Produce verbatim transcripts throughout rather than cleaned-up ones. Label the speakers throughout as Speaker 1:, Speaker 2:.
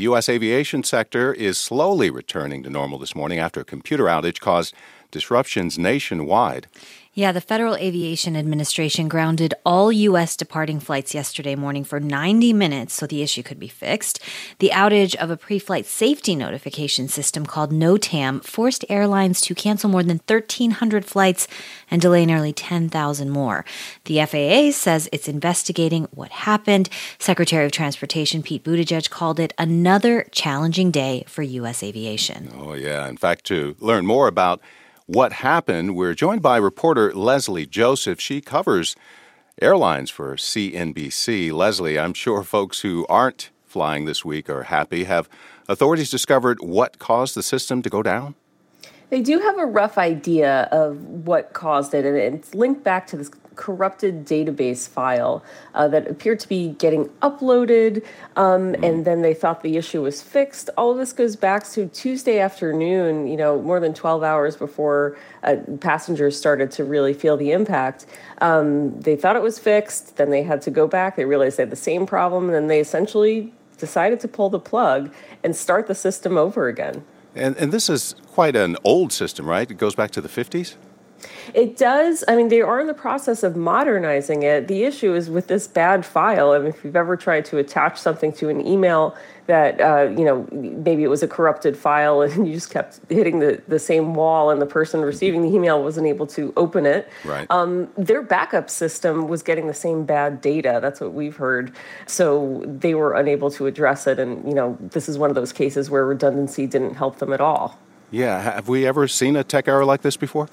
Speaker 1: U S aviation sector is slowly returning to normal this morning after a computer outage caused disruptions nationwide.
Speaker 2: Yeah, the Federal Aviation Administration grounded all U S departing flights yesterday morning for ninety minutes so the issue could be fixed. The outage of a pre-flight safety notification system called NOTAM forced airlines to cancel more than thirteen hundred flights and delay nearly ten thousand more. The F A A says it's investigating what happened. Secretary of Transportation Pete Buttigieg called it another challenging day for U S aviation.
Speaker 1: Oh, yeah. In fact, to learn more about what happened, we're joined by reporter Leslie Joseph. She covers airlines for C N B C. Leslie, I'm sure folks who aren't flying this week are happy. Have authorities discovered what caused the system to go down?
Speaker 3: They do have a rough idea of what caused it, and it's linked back to this corrupted database file uh, that appeared to be getting uploaded, um, mm. and then they thought the issue was fixed. All of this goes back to Tuesday afternoon, you know, more than twelve hours before uh, passengers started to really feel the impact. Um, they thought it was fixed, then they had to go back. They realized they had the same problem, and then they essentially decided to pull the plug and start the system over again.
Speaker 1: And, and this is quite an old system, right? It goes back to the fifties?
Speaker 3: It does. I mean, they are in the process of modernizing it. The issue is with this bad file. I mean, if you've ever tried to attach something to an email that, uh, you know, maybe it was a corrupted file and you just kept hitting the, the same wall and the person receiving the email wasn't able to open it.
Speaker 1: Right.
Speaker 3: Um, their backup system was getting the same bad data. That's what we've heard. So they were unable to address it. And, you know, this is one of those cases where redundancy didn't help them at all.
Speaker 1: Yeah. Have we ever seen a tech error like this before?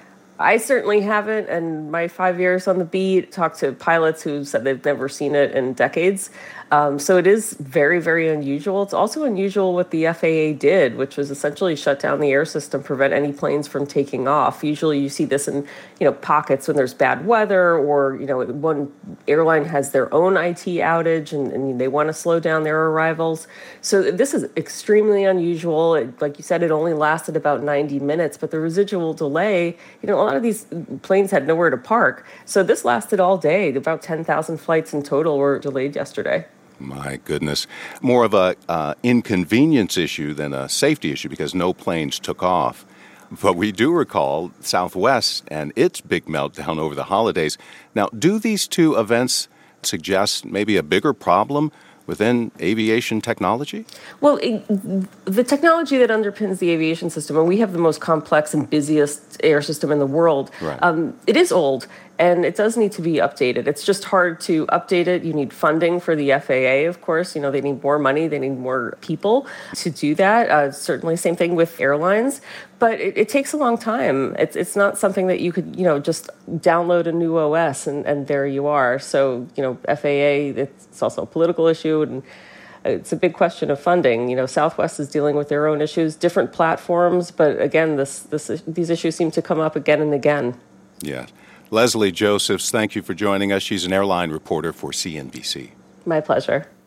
Speaker 3: I certainly haven't, and my five years on the beat, talked to pilots who said they've never seen it in decades. Um, so it is very, very unusual. It's also unusual what the F A A did, which was essentially shut down the air system, prevent any planes from taking off. Usually you see this in, you know, pockets when there's bad weather or, you know, one airline has their own I T outage and, and they want to slow down their arrivals. So this is extremely unusual. It, like you said, it only lasted about ninety minutes, but the residual delay, you know, a lot of these planes had nowhere to park. So this lasted all day. About ten thousand flights in total were delayed yesterday.
Speaker 1: My goodness. More of a uh, inconvenience issue than a safety issue because no planes took off. But we do recall Southwest and its big meltdown over the holidays. Now, do these two events suggest maybe a bigger problem within aviation technology?
Speaker 3: Well, it, the technology that underpins the aviation system, and we have the most complex and busiest air system in the world,
Speaker 1: right.
Speaker 3: um, it is old. And it does need to be updated. It's just hard to update it. You need funding for the F A A, of course. You know, they need more money. They need more people to do that. Uh, certainly, same thing with airlines. But it, it takes a long time. It's it's not something that you could, you know, just download a new O S and, and there you are. So, you know, F A A, it's also a political issue and it's a big question of funding. You know, Southwest is dealing with their own issues, different platforms. But again, this this these issues seem to come up again and again.
Speaker 1: Yeah. Leslie Josephs, thank you for joining us. She's an airline reporter for C N B C.
Speaker 3: My pleasure.